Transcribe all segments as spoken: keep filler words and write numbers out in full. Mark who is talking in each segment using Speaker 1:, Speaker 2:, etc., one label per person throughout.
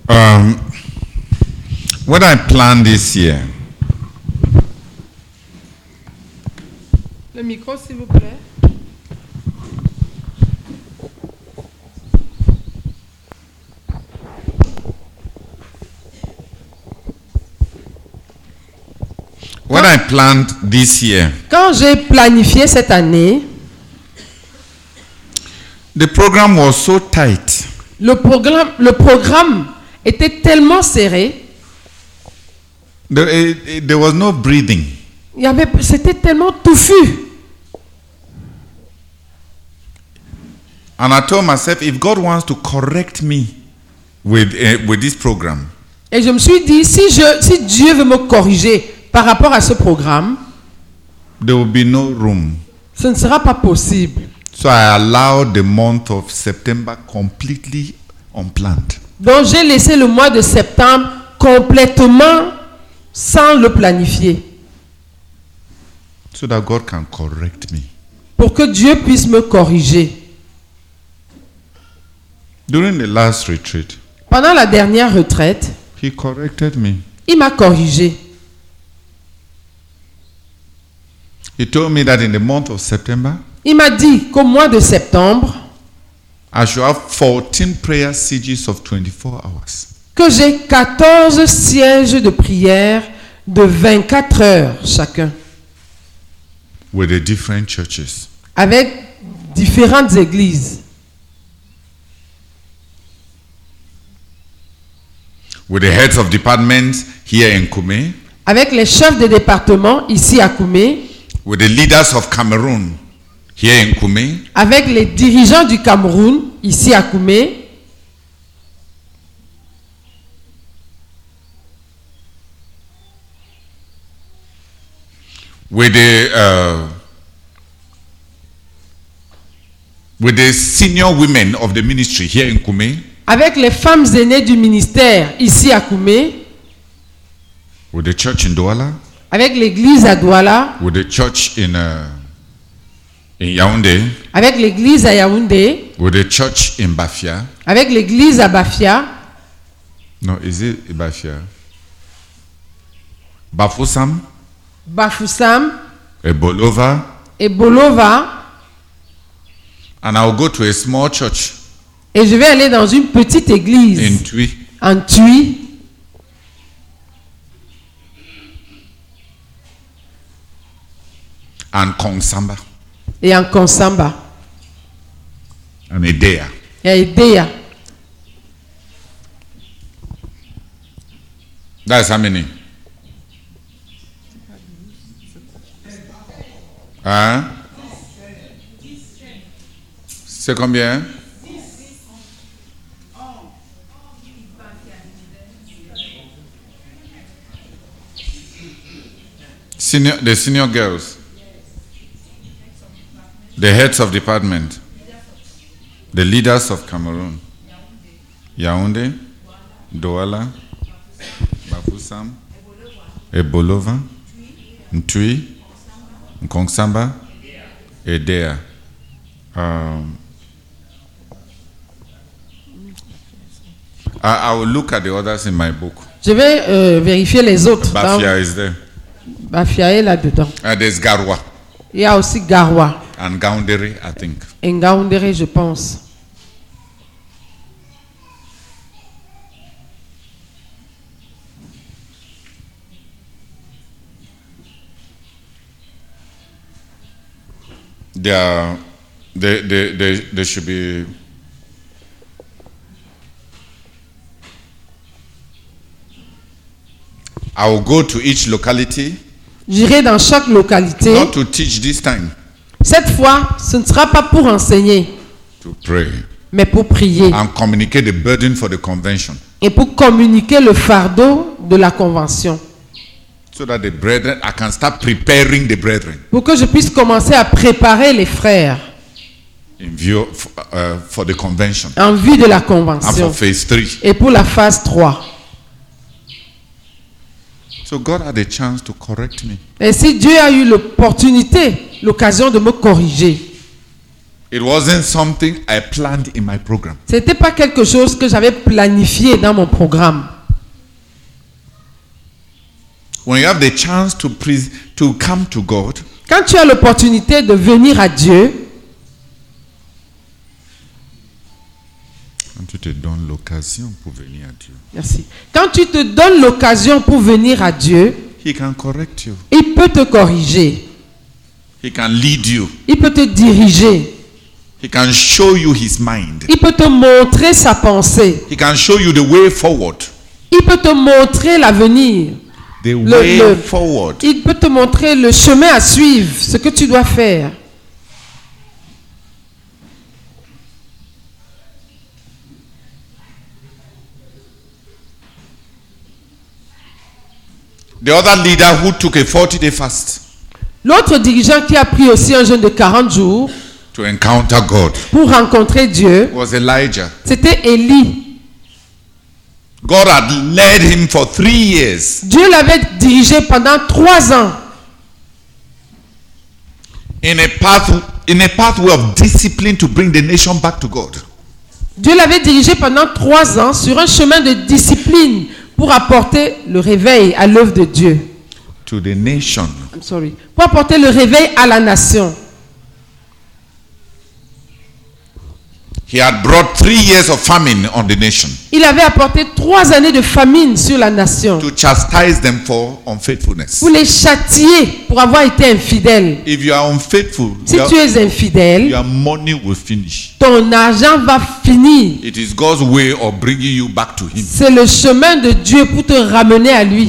Speaker 1: Um, what I planned this year,
Speaker 2: Le micro, s'il vous plaît.
Speaker 1: what I planned this year,
Speaker 2: Quand j'ai planifié cette année,
Speaker 1: the program was so tight.
Speaker 2: le programme, le programme était tellement serré,
Speaker 1: There, it- it- there was no breathing.
Speaker 2: il y avait, c'était tellement touffu.
Speaker 1: And I told myself, if God wants to correct me with, uh, with this program,
Speaker 2: Et je me suis dit, si, je, si Dieu veut me corriger par rapport à ce programme,
Speaker 1: there will be no room.
Speaker 2: ce ne sera pas possible.
Speaker 1: So I allowed the month of September completely unplanned.
Speaker 2: Donc j'ai laissé le mois de septembre complètement sans le planifier,
Speaker 1: So that God can correct me.
Speaker 2: pour que Dieu puisse me corriger.
Speaker 1: During the last retreat,
Speaker 2: Pendant la dernière retraite,
Speaker 1: He corrected me.
Speaker 2: il m'a corrigé.
Speaker 1: He told me that in the month of September,
Speaker 2: Il m'a dit qu'au mois de septembre,
Speaker 1: I should have fourteen prayer sieges of twenty-four hours.
Speaker 2: que j'ai quatorze sièges de prière de vingt-quatre heures chacun,
Speaker 1: With the different churches.
Speaker 2: avec différentes églises,
Speaker 1: With the heads of departments here in Kume.
Speaker 2: avec les chefs de département ici à Koumé,
Speaker 1: With the leaders of Cameroon here in Kume.
Speaker 2: avec les dirigeants du Cameroun ici à Koumé,
Speaker 1: With the uh, with the senior women of the ministry here in Kume.
Speaker 2: avec les femmes aînées du ministère ici à Koumé,
Speaker 1: With the church in Douala.
Speaker 2: avec l'église à Douala,
Speaker 1: With the church in uh, in Yaoundé.
Speaker 2: avec l'église à Yaoundé,
Speaker 1: With the church in Bafia.
Speaker 2: avec l'église à Bafia,
Speaker 1: No, is it Bafia? Bafoussam,
Speaker 2: Bafoussam
Speaker 1: Ebolova,
Speaker 2: et Bolova,
Speaker 1: and I'll go to a small church
Speaker 2: et je vais aller dans une petite
Speaker 1: in
Speaker 2: église
Speaker 1: Tui.
Speaker 2: en Tui
Speaker 1: And Kongsamba
Speaker 2: et en Konsamba
Speaker 1: and Edea.
Speaker 2: et à Edea.
Speaker 1: That's how many? Hein? C'est combien? Senior, the senior girls, the heads of department, the leaders of Cameroon, Yaoundé, Douala, Bafoussam, Ebolova, Ntui, Nkongsamba, Edea. Um, I, I will look at the others in my book.
Speaker 2: Je vais euh, vérifier les autres. Dans-
Speaker 1: Bafia is there.
Speaker 2: Bafia est là-dedans.
Speaker 1: Uh, there's Garwa
Speaker 2: Il y a aussi Garoua
Speaker 1: and Gaoundere, I think.
Speaker 2: et Ngaoundéré, je pense.
Speaker 1: They are, they, they, they, they should be. I will go to each locality,
Speaker 2: J'irai dans chaque localité.
Speaker 1: not to teach this time,
Speaker 2: Cette fois, ce ne sera pas pour enseigner,
Speaker 1: to pray
Speaker 2: mais pour prier
Speaker 1: and communicate the burden for the convention,
Speaker 2: et pour communiquer le fardeau de la convention.
Speaker 1: so that the brethren, I can start preparing the brethren
Speaker 2: Pour que je puisse commencer à préparer les frères
Speaker 1: in view of, uh, for the convention
Speaker 2: en vue de la
Speaker 1: and
Speaker 2: convention
Speaker 1: for phase three.
Speaker 2: et pour la phase trois.
Speaker 1: So God had a chance to correct me.
Speaker 2: Et si Dieu a eu l'opportunité, l'occasion de me corriger,
Speaker 1: It wasn't something I planned in my program.
Speaker 2: C'était pas quelque chose que j'avais planifié dans mon programme.
Speaker 1: When you have the chance to pre- to come to God,
Speaker 2: Quand tu as l'opportunité de venir à Dieu,
Speaker 1: quand tu te donnes l'occasion pour venir à Dieu,
Speaker 2: merci. Quand tu te donnes l'occasion pour venir à Dieu,
Speaker 1: He can correct you.
Speaker 2: il peut te corriger,
Speaker 1: He can lead you.
Speaker 2: il peut te diriger,
Speaker 1: He can show you His mind.
Speaker 2: il peut te montrer sa pensée,
Speaker 1: He can show you the way forward.
Speaker 2: il peut te montrer l'avenir,
Speaker 1: The
Speaker 2: Le-
Speaker 1: way
Speaker 2: le-
Speaker 1: forward.
Speaker 2: il peut te montrer le chemin à suivre, ce que tu dois faire.
Speaker 1: The other leader who took a forty-day fast
Speaker 2: L'autre dirigeant qui a pris aussi un jeûne de quarante jours
Speaker 1: to encounter God
Speaker 2: pour rencontrer Dieu,
Speaker 1: was Elijah.
Speaker 2: c'était Élie.
Speaker 1: God had led him for three years
Speaker 2: Dieu l'avait dirigé pendant trois ans
Speaker 1: in a path in a pathway of discipline to bring the nation back to God.
Speaker 2: Dieu l'avait dirigé pendant trois ans sur un chemin de discipline pour apporter le réveil à l'œuvre de Dieu.
Speaker 1: To the nation.
Speaker 2: I'm sorry. Pour apporter le réveil à la nation.
Speaker 1: He had brought three years of famine on the nation
Speaker 2: Il avait apporté trois années de famine sur la nation
Speaker 1: to chastise them for unfaithfulness.
Speaker 2: pour les châtier pour avoir été infidèles.
Speaker 1: If you are unfaithful,
Speaker 2: Si
Speaker 1: your,
Speaker 2: tu es infidèle,
Speaker 1: your money will finish.
Speaker 2: ton argent va finir.
Speaker 1: It is God's way of bringing you back to Him.
Speaker 2: C'est le chemin de Dieu pour te ramener à lui.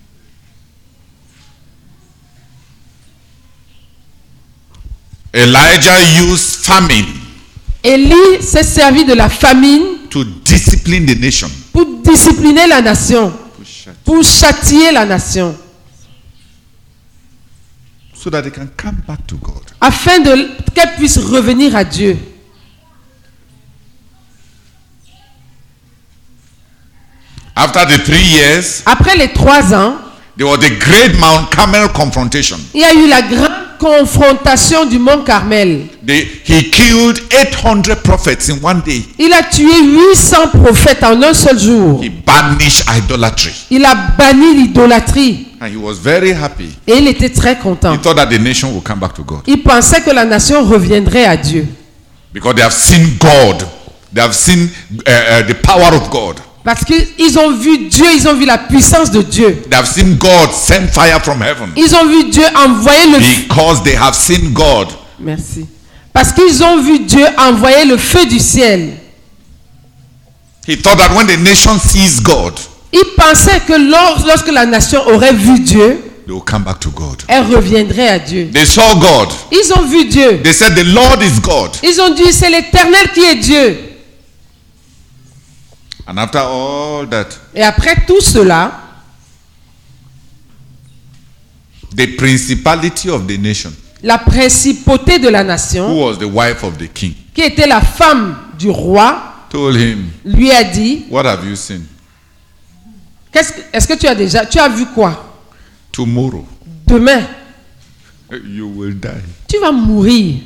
Speaker 1: Elijah used famine
Speaker 2: Élie s'est servi de la famine
Speaker 1: to discipline the nation.
Speaker 2: pour discipliner la nation, pour châtier la nation,
Speaker 1: So that they can come back to God.
Speaker 2: afin de qu'elle puisse revenir à Dieu.
Speaker 1: After the three years,
Speaker 2: Après les trois ans,
Speaker 1: there was the great Mount Carmel confrontation.
Speaker 2: il y a eu la grande confrontation du mont Carmel.
Speaker 1: They, he killed eight hundred prophets in one day.
Speaker 2: Il a tué huit cents prophètes en un seul jour.
Speaker 1: He banished idolatry.
Speaker 2: Il a banni l'idolâtrie
Speaker 1: And he was very happy.
Speaker 2: et il était très content.
Speaker 1: He thought that the nation would come back to God.
Speaker 2: Il pensait que la nation reviendrait à Dieu.
Speaker 1: Because they have seen God. They have seen uh, uh, the power of God.
Speaker 2: Parce qu'ils ont vu Dieu, ils ont vu la puissance de Dieu.
Speaker 1: They have seen God send fire from heaven.
Speaker 2: Ils ont vu Dieu envoyer le feu.
Speaker 1: Because they have seen God.
Speaker 2: Merci. Parce qu'ils ont vu Dieu envoyer le feu du ciel.
Speaker 1: He thought that when the nation sees God,
Speaker 2: Il pensait que lors- lorsque la nation aurait vu Dieu,
Speaker 1: they will come back to God.
Speaker 2: elle reviendrait à Dieu.
Speaker 1: They saw God.
Speaker 2: Ils ont vu Dieu.
Speaker 1: They said, the Lord is God.
Speaker 2: Ils ont dit, c'est l'Éternel qui est Dieu.
Speaker 1: And after all that,
Speaker 2: Et après tout cela,
Speaker 1: the principality of the nation,
Speaker 2: la principauté de la
Speaker 1: who
Speaker 2: nation,
Speaker 1: was the wife of the king,
Speaker 2: qui était la femme du roi,
Speaker 1: told him,
Speaker 2: lui a dit,
Speaker 1: what have you seen?
Speaker 2: Qu'est-ce que- est-ce que tu as déjà, tu as vu quoi?
Speaker 1: Tomorrow,
Speaker 2: Demain,
Speaker 1: you will die.
Speaker 2: tu vas mourir.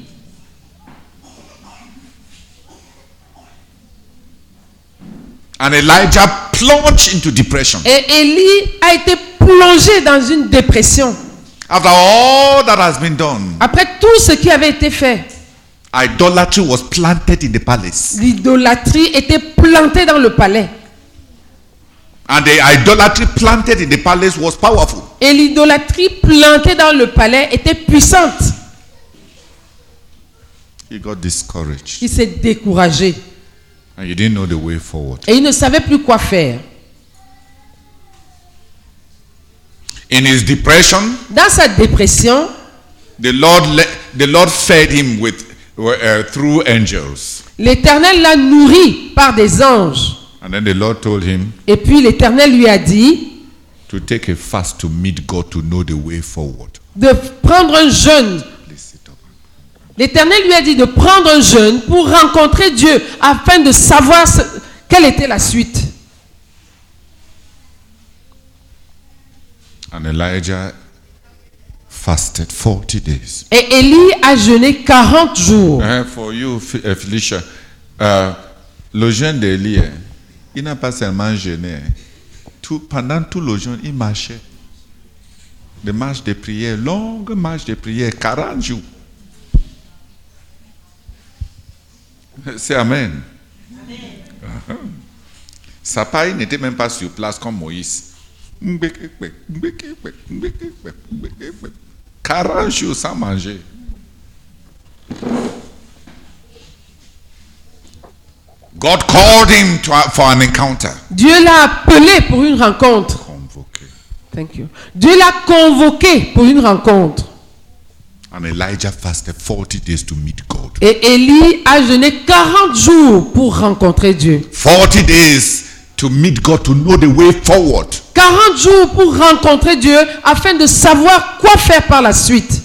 Speaker 1: And Elijah plunged into depression.
Speaker 2: Et Élie a été plongé dans une dépression.
Speaker 1: After all that has been done,
Speaker 2: Après tout ce qui avait été fait,
Speaker 1: idolatry was planted in the palace.
Speaker 2: l'idolâtrie était plantée dans le palais.
Speaker 1: And the idolatry planted in the palace was powerful.
Speaker 2: Et l'idolâtrie plantée dans le palais était puissante.
Speaker 1: He got discouraged.
Speaker 2: Il s'est découragé.
Speaker 1: And he didn't know the way forward.
Speaker 2: Et il ne savait plus quoi faire.
Speaker 1: In his depression,
Speaker 2: Dans sa dépression,
Speaker 1: the Lord le- the Lord fed him with uh, through angels.
Speaker 2: l'Éternel l'a nourri par des anges.
Speaker 1: And then the Lord told him
Speaker 2: Et puis l'Éternel lui a dit
Speaker 1: to take a fast to meet God to know the way forward.
Speaker 2: de prendre un jeûne.
Speaker 1: Please sit up.
Speaker 2: L'Éternel lui a dit de prendre un jeûne pour rencontrer Dieu afin de savoir ce- quelle était la suite.
Speaker 1: And Elijah fasted forty days.
Speaker 2: Et Élie a jeûné quarante jours.
Speaker 1: Uh, for you, F- uh, Felicia, uh, le jeûne d'Élie, hein, il n'a pas seulement jeûné. Hein. Tout, pendant tout le jeûne, il marchait. Des marches de prière, longues marches de prière, quarante jours. C'est Amen. Uh-huh. Sa paille n'était même pas sur place comme Moïse. quarante jours sans manger. God called him to, for an encounter.
Speaker 2: Dieu l'a appelé pour une rencontre.
Speaker 1: Convoqué.
Speaker 2: Thank you. Dieu l'a convoqué pour une rencontre.
Speaker 1: And Elijah fasted forty days to meet God.
Speaker 2: Et Élie a jeûné quarante jours pour rencontrer Dieu.
Speaker 1: forty days to meet God, to know the way forward.
Speaker 2: quarante jours pour rencontrer Dieu afin de savoir quoi faire par la suite.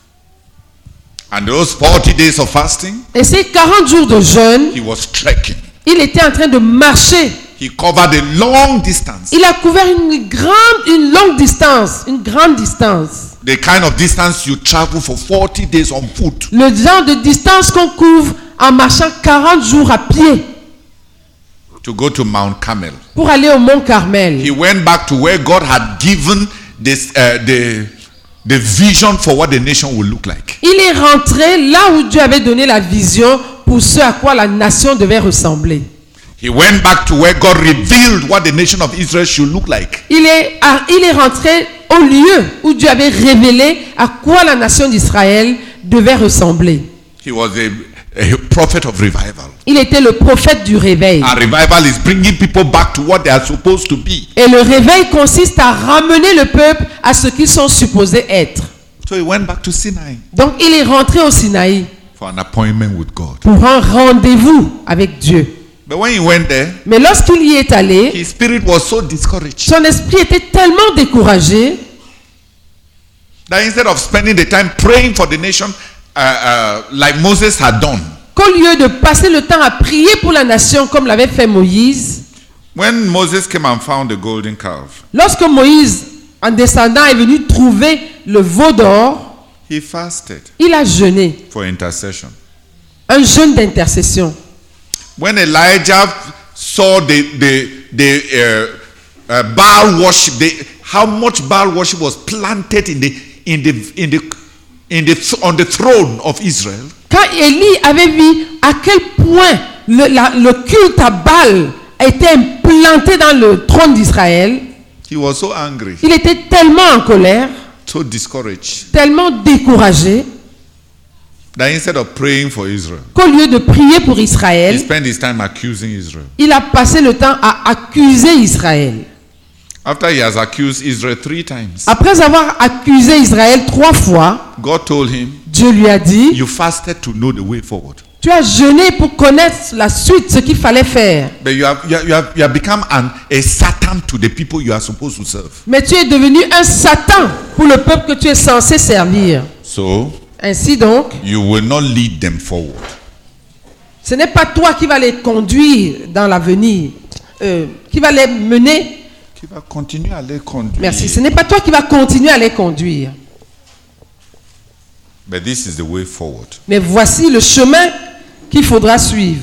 Speaker 1: And those forty days of fasting,
Speaker 2: Et ces quarante jours de jeûne,
Speaker 1: he was trekking.
Speaker 2: il était en train de marcher.
Speaker 1: He covered a long distance.
Speaker 2: Il a couvert une grande, une longue distance, une grande distance.
Speaker 1: The kind of distance you travel for forty days on foot.
Speaker 2: Le genre de distance qu'on couvre en marchant quarante jours à pied
Speaker 1: To go to Mount Carmel.
Speaker 2: pour aller au mont Carmel.
Speaker 1: He went back to where God had given this, uh, the, the vision for what the nation would look like.
Speaker 2: Il est rentré là où Dieu avait donné la vision pour ce à quoi la nation devait ressembler.
Speaker 1: He went back to where God revealed what the nation of Israel should look like.
Speaker 2: Il est, à- il est rentré au lieu où Dieu avait révélé à quoi la nation d'Israël devait ressembler.
Speaker 1: He was a, a prophet of revival.
Speaker 2: Il était le prophète du réveil.
Speaker 1: And revival is bringing people back to what they are supposed to be.
Speaker 2: Et le réveil consiste à ramener le peuple à ce qu'ils sont supposés être.
Speaker 1: So he went back to Sinai
Speaker 2: Donc il est rentré au Sinaï
Speaker 1: for an appointment with God.
Speaker 2: pour un rendez-vous avec Dieu.
Speaker 1: But when he went there,
Speaker 2: Mais lorsqu'il y est allé,
Speaker 1: his spirit was so discouraged
Speaker 2: son esprit était tellement découragé
Speaker 1: that instead of spending the time praying for the nation uh, uh, like Moses had done,
Speaker 2: qu'au lieu de passer le temps à prier pour la nation comme l'avait fait Moïse,
Speaker 1: when Moses came and found the golden calf,
Speaker 2: lorsque Moïse, en descendant, est venu trouver le veau d'or,
Speaker 1: he fasted
Speaker 2: il a jeûné,
Speaker 1: for intercession.
Speaker 2: un jeûne d'intercession.
Speaker 1: When Elijah saw the the the uh, uh, Baal worship, the, how much Baal worship was planted in the in the in the in the on the throne of Israel,
Speaker 2: Quand Élie avait vu à quel point le, la- le culte à Baal a été implanté dans le trône d'Israël,
Speaker 1: he was so angry,
Speaker 2: il était tellement en colère,
Speaker 1: so discouraged,
Speaker 2: tellement découragé,
Speaker 1: that instead of praying for Israel,
Speaker 2: qu'au lieu de prier pour
Speaker 1: he
Speaker 2: Israël,
Speaker 1: spent his time accusing Israel.
Speaker 2: il a passé le temps à accuser Israël.
Speaker 1: After he has accused Israel three times,
Speaker 2: Après avoir accusé Israël trois fois,
Speaker 1: God told him,
Speaker 2: Dieu lui a dit,
Speaker 1: you fasted to know the way forward,
Speaker 2: tu as jeûné pour connaître la suite, ce qu'il fallait faire.
Speaker 1: but you have you have, you have, you have become an, a Satan to the people you are supposed to serve.
Speaker 2: Mais tu es devenu un Satan pour le peuple que tu es censé servir.
Speaker 1: So
Speaker 2: Ainsi donc,
Speaker 1: you will not lead them forward.
Speaker 2: ce n'est pas toi qui vas les conduire dans l'avenir, euh, qui va les mener.
Speaker 1: Qui va continuer à les conduire.
Speaker 2: Merci. Ce n'est pas toi qui vas continuer à les conduire.
Speaker 1: But this is the way forward.
Speaker 2: Mais voici le chemin qu'il faudra suivre.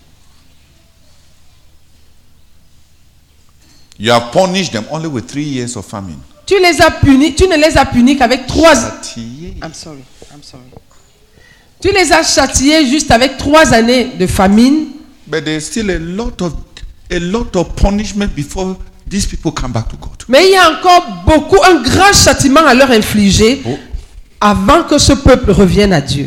Speaker 1: You have punished them only with three years of famine.
Speaker 2: Tu les as punis, tu ne les as punis qu'avec trois.
Speaker 1: Châtié.
Speaker 2: I'm sorry, I'm sorry. Tu les as châtiés juste avec trois années de famine.
Speaker 1: But there's still a lot of a lot of punishment before these people come back to God.
Speaker 2: Mais il y a encore beaucoup, un grand châtiment à leur infliger
Speaker 1: Oh.
Speaker 2: avant que ce peuple revienne à Dieu.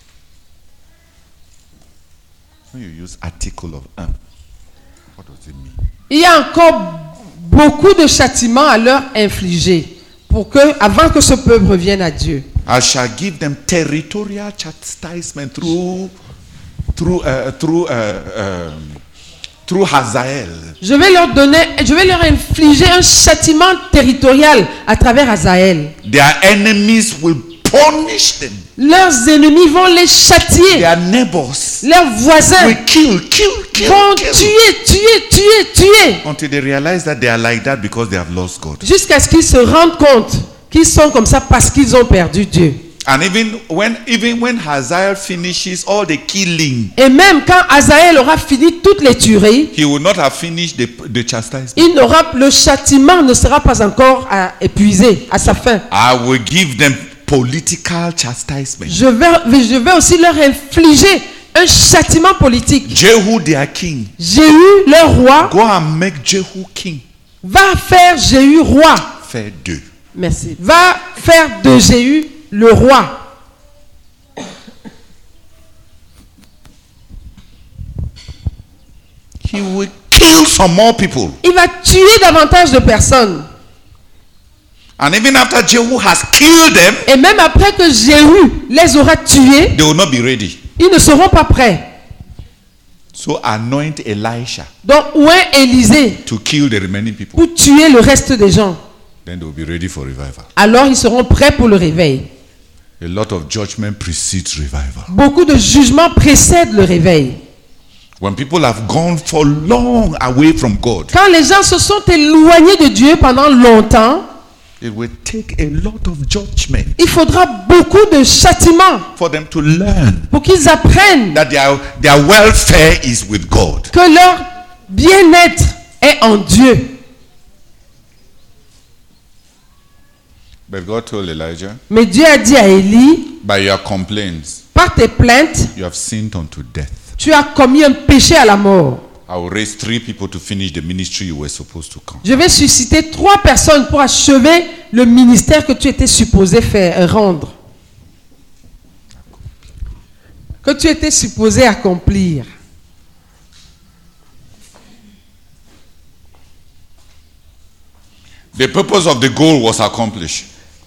Speaker 1: When you use article of um, what does it mean?
Speaker 2: Il y a encore beaucoup de châtiments à leur infliger pour que, avant que ce peuple revienne à Dieu.
Speaker 1: I shall give them territorial chastisement through through uh, through uh, um, through Hazael.
Speaker 2: Je vais leur donner, je vais leur infliger un châtiment territorial à travers Hazaël.
Speaker 1: Their enemies will punish them.
Speaker 2: Leurs ennemis vont les châtier.
Speaker 1: Their neighbors
Speaker 2: Leurs voisins
Speaker 1: will kill, kill, kill,
Speaker 2: vont
Speaker 1: kill.
Speaker 2: tuer, tuer, tuer, tuer.
Speaker 1: Until they realize that they are like that because they have lost God.
Speaker 2: Jusqu'à ce qu'ils se rendent compte qui sont comme ça parce qu'ils ont perdu Dieu.
Speaker 1: And even when even when Hazael finishes all the killing,
Speaker 2: Et même quand Hazaël aura fini toutes les tueries,
Speaker 1: he will not have finished the, the chastisement.
Speaker 2: il n'aura, le châtiment ne sera pas encore à, épuisé à sa fin.
Speaker 1: I will give them political chastisement.
Speaker 2: Je vais, je vais aussi leur infliger un châtiment politique.
Speaker 1: Jehu their king.
Speaker 2: Jéhu, leur roi,
Speaker 1: Go and make Jehu king.
Speaker 2: va faire Jéhu roi.
Speaker 1: Fait deux.
Speaker 2: Merci. Va faire de Jéhu le roi.
Speaker 1: He will kill some more people.
Speaker 2: Il va tuer davantage de personnes.
Speaker 1: And even after Jehu has killed them,
Speaker 2: Et même après que Jéhu les aura tués,
Speaker 1: they will not be ready.
Speaker 2: ils ne seront pas prêts.
Speaker 1: So anoint Elisha
Speaker 2: Donc, où est Élisée
Speaker 1: to kill the remaining people.
Speaker 2: pour tuer le reste des gens?
Speaker 1: Then they will be ready for revival.
Speaker 2: Alors, ils seront prêts pour le réveil.
Speaker 1: A lot of judgment precedes revival.
Speaker 2: Beaucoup de jugements précèdent le réveil.
Speaker 1: When people have gone for long away from God,
Speaker 2: Quand les gens se sont éloignés de Dieu pendant longtemps,
Speaker 1: it will take a lot of judgment
Speaker 2: il faudra beaucoup de châtiments
Speaker 1: for them to learn
Speaker 2: pour qu'ils apprennent
Speaker 1: that their, their welfare is with God.
Speaker 2: que leur bien-être est en Dieu.
Speaker 1: But God told Elijah,
Speaker 2: Mais Dieu a dit à Élie,
Speaker 1: by your complaints,
Speaker 2: par tes plaintes,
Speaker 1: you have sinned unto death.
Speaker 2: tu as commis un péché à la mort.
Speaker 1: I will raise three people to finish the ministry you were supposed to come.
Speaker 2: Je vais susciter trois personnes pour achever le ministère que tu étais supposé faire, rendre. Que tu étais supposé accomplir.
Speaker 1: The purpose of the goal was accomplished.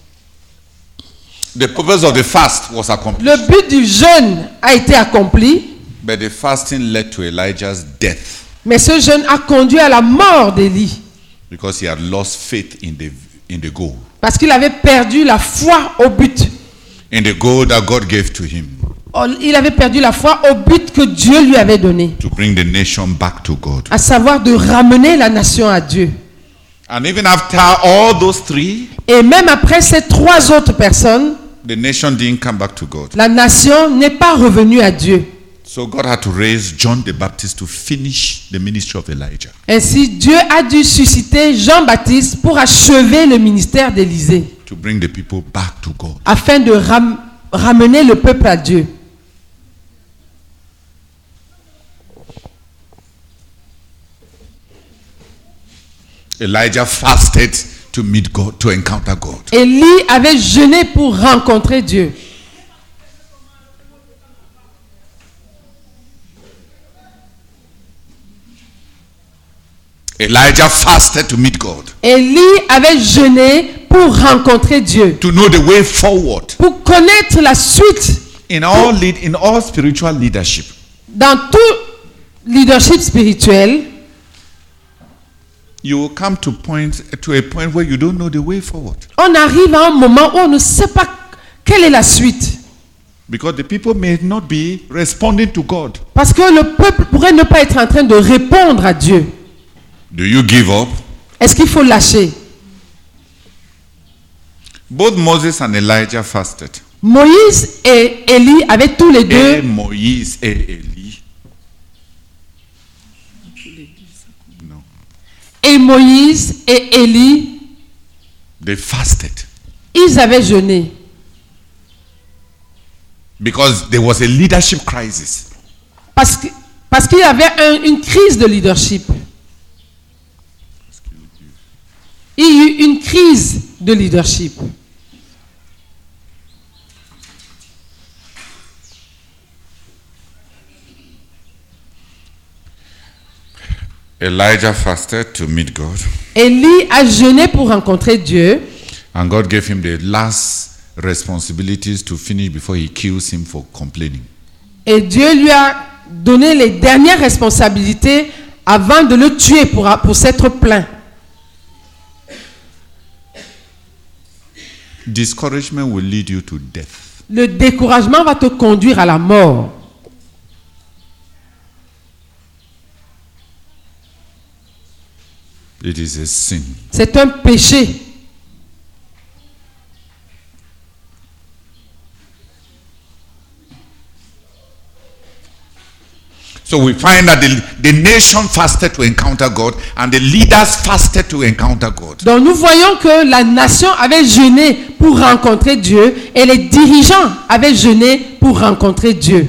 Speaker 1: The purpose of the fast was accomplished.
Speaker 2: Le but du jeûne a été accompli,
Speaker 1: But the fasting led to Elijah's death
Speaker 2: mais ce jeûne a conduit à la mort d'Élie
Speaker 1: because he had lost faith in the in the goal.
Speaker 2: parce qu'il avait perdu la foi au but.
Speaker 1: In the goal that God gave to him
Speaker 2: Il avait perdu la foi au but que Dieu lui avait donné,
Speaker 1: to bring the nation back to God.
Speaker 2: à savoir de ramener la nation à Dieu.
Speaker 1: And even after all those three,
Speaker 2: Et même après ces trois autres personnes,
Speaker 1: the nation didn't come back to God.
Speaker 2: la nation n'est pas revenue à Dieu.
Speaker 1: So God had to raise John the Baptist to finish the ministry of Elijah.
Speaker 2: Ainsi, Dieu a dû susciter Jean-Baptiste pour achever le ministère d'Élisée,
Speaker 1: To bring the people back to God.
Speaker 2: afin de ram- ramener le peuple à Dieu.
Speaker 1: Elijah fasted to meet God, to encounter God.
Speaker 2: Élie avait jeûné pour rencontrer Dieu.
Speaker 1: Elijah fasted to meet God,
Speaker 2: Élie avait jeûné pour rencontrer Dieu,
Speaker 1: to know the way forward
Speaker 2: pour connaître la suite
Speaker 1: in all lead, in all spiritual leadership.
Speaker 2: dans tout leadership spirituel.
Speaker 1: You will come to point to a point where you don't know the way forward
Speaker 2: On arrive à un moment où on ne sait pas quelle est la suite.
Speaker 1: because the people may not be responding to God.
Speaker 2: Parce que le peuple pourrait ne pas être en train de répondre à Dieu.
Speaker 1: Do you give up?
Speaker 2: Est-ce qu'il faut lâcher?
Speaker 1: Both Moses and Elijah fasted.
Speaker 2: Moïse et Élie avaient tous les
Speaker 1: Et
Speaker 2: deux,
Speaker 1: Moïse et Élie. No.
Speaker 2: et Moïse et Élie,
Speaker 1: They fasted
Speaker 2: ils avaient jeûné.
Speaker 1: because there was a leadership crisis.
Speaker 2: Parce que- parce qu'il y avait un- une crise de leadership. Il y a eu une crise de leadership.
Speaker 1: Elijah fasted to meet God,
Speaker 2: Élie a jeûné pour rencontrer Dieu.
Speaker 1: and God gave him the last responsibilities to finish before he kills him for complaining.
Speaker 2: Et Dieu lui a donné les dernières responsabilités avant de le tuer pour, pour s'être plaint.
Speaker 1: Discouragement will lead you to death.
Speaker 2: Le découragement va te conduire à la mort.
Speaker 1: It is a sin.
Speaker 2: C'est un péché.
Speaker 1: So we find that the, the nation fasted to encounter God and the leaders fasted to encounter God.
Speaker 2: Donc nous voyons que la nation avait jeûné pour rencontrer Dieu et les dirigeants avaient jeûné pour rencontrer Dieu.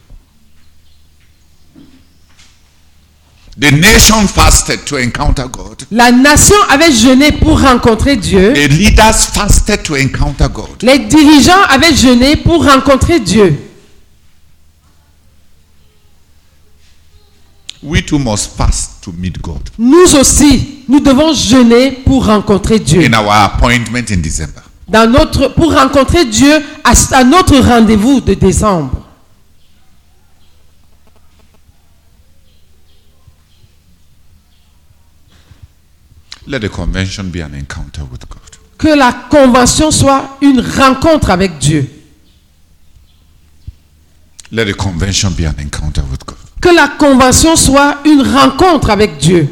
Speaker 1: The nation fasted to encounter God.
Speaker 2: La nation avait jeûné pour rencontrer Dieu.
Speaker 1: The leaders fasted to encounter God.
Speaker 2: Les dirigeants avaient jeûné pour rencontrer Dieu.
Speaker 1: We too must fast to meet God.
Speaker 2: Nous aussi, nous devons jeûner pour rencontrer Dieu.
Speaker 1: In our appointment in December.
Speaker 2: Dans notre, pour rencontrer Dieu à, à notre rendez-vous de décembre.
Speaker 1: Let the convention be an encounter with God.
Speaker 2: Que la convention soit une rencontre avec Dieu.
Speaker 1: Let the convention be an encounter with God.
Speaker 2: Que la convention soit une rencontre avec Dieu.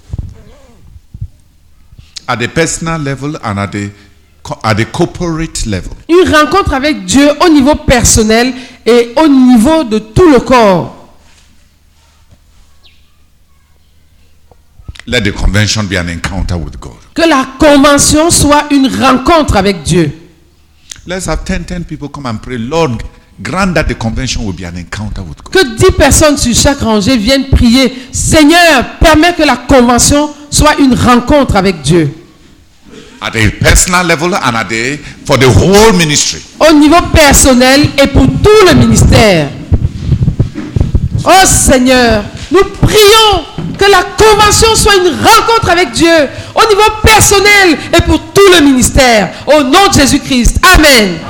Speaker 1: At the personal level and at the, at the corporate level.
Speaker 2: Une rencontre avec Dieu au niveau personnel et au niveau de tout le corps.
Speaker 1: Let the convention be an encounter with God.
Speaker 2: Que la convention soit une rencontre avec Dieu.
Speaker 1: Let's have ten, ten people come and pray. Lord, grant that the convention will be an encounter with God.
Speaker 2: Que dix personnes sur chaque rangée viennent prier. Seigneur, permets que la convention soit une rencontre avec Dieu.
Speaker 1: At a personal level and at the, for the whole ministry.
Speaker 2: Au niveau personnel et pour tout le ministère. Oh Seigneur, nous prions que la convention soit une rencontre avec Dieu au niveau personnel et pour tout le ministère. Au nom de Jésus-Christ. Amen.